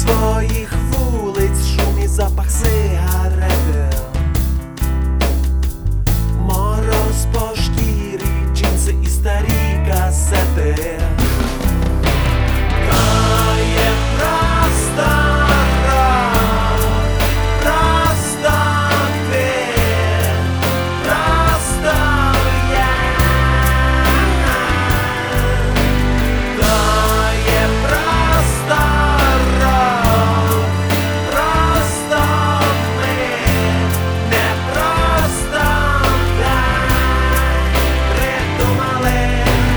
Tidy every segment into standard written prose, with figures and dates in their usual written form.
своїх вулиць шум і запах сигарети, мороз по шкірі, джинси і старі касети. То є просто рок, просто ти, просто я. То є просто рок, просто ми, не просто так придумали.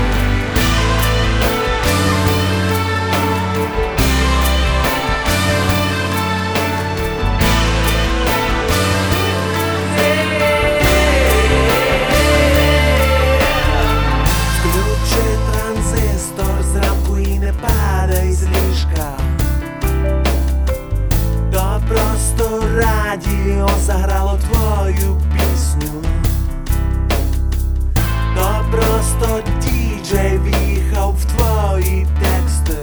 Включи транзистор зранку і не падай з ліжка. То просто радіо заграло твою пісню. То просто діджей в'їхав в твої тексти.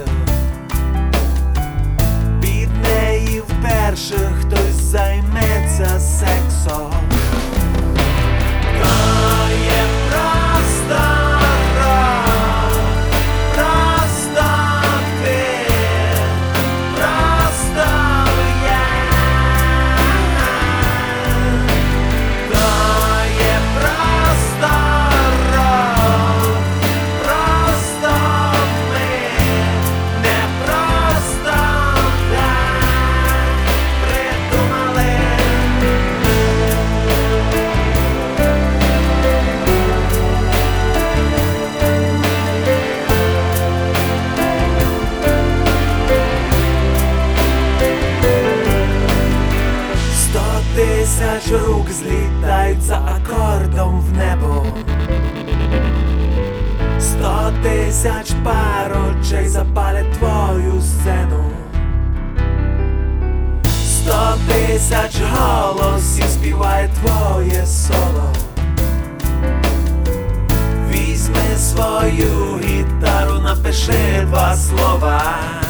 Від неї вперше хтось займеться сексом. То є просто рок, просто ти, просто я. То є просто рок, просто ми, не просто так придумали. Сто тисяч рук злітають за акордом в небо. 100 тисяч пар очей запалять твою сцену. 100 тисяч голосів співає твоє соло. Візьми свою гітару, напиши 2 слова.